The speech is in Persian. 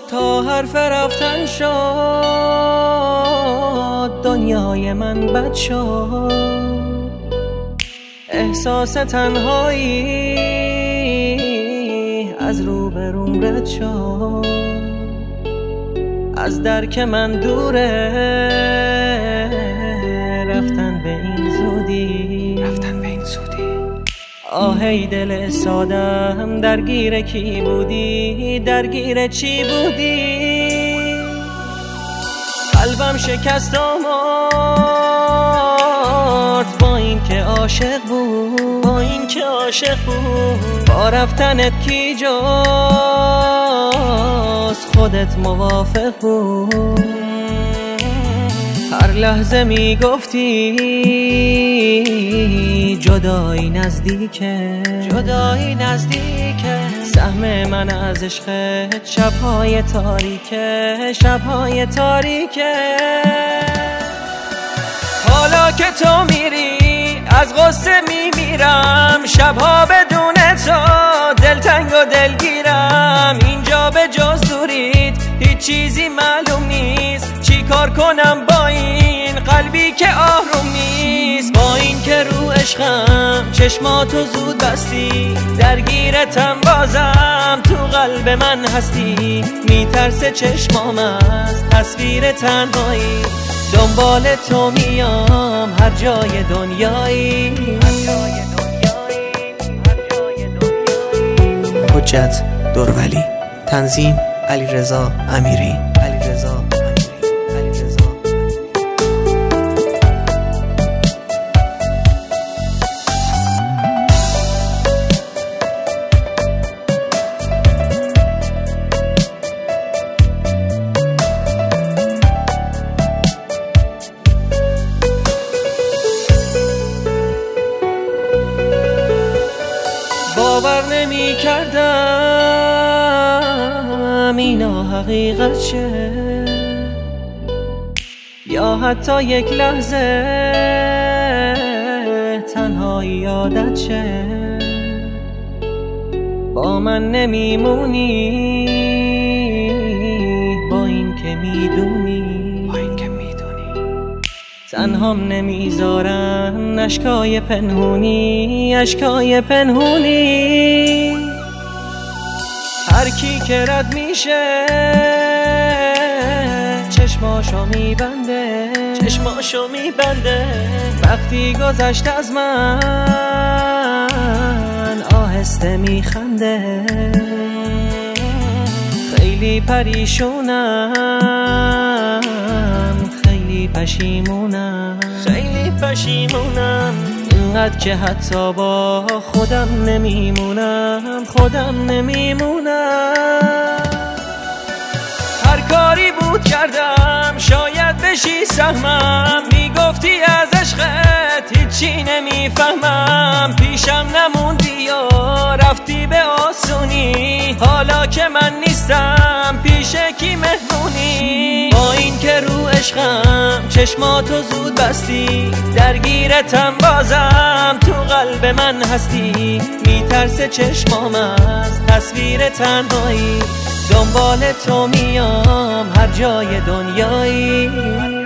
تا حرف رفتن شد دنیای من بد شد، احساس تنهایی از روبروم رد شد، از درک من دوره رفتن به این زودی، آهی دل سادم درگیر کی بودی، درگیر چی بودی؟ قلبم شکست و مرد با این که عاشق بود، با رفتنت کی جاست خودت موافق بود. هر لحظه میگفتی جدایی نزدیکه، سهم من از عشقت شبهای تاریکه. حالا که تو میری از غصه میمیرم، شبها بدون تو دلتنگ و دلگیرم. اینجا به جز دوریت هیچ چیزی معلوم نیست، چی کار کنم با این قلبی که آروم نیست؟ با این که رو عشقم چشماتو زود بستی، درگیرتم بازم تو قلب من هستی. میترسه چشمام از تصویر تنهایی، دنبال تو میام هر جای دنیایی. حجت دورولی، تنظیم علیرضا امیری. باور نمی کردم اینا حقیقت شه، یا حتی یک لحظه تنهایی یادت شه. با من نمیمونی با این که میدونی تنهام نمیذارن اشکای پنهونی. هر کی که رد میشه چشماشو میبنده، وقتی گذشت از من آهسته میخنده. خیلی پریشونم، خیلی پشیمونم، اینقدر که حتی با خودم نمیمونم. هر کاری بود کردم شاید بشی سهمم، میگفتی از عشقت هیچی نمیفهمم. پیشم نموندی یا رفتی به آسونی، حالا که من نیستم پیش کی مهمونی؟ با این که رو عشقم چشماتو زود بستی، درگیرتم بازم تو قلب من هستی. میترسه چشمام از تصویر تنهایی، دنبال تو میام هر جای دنیایی.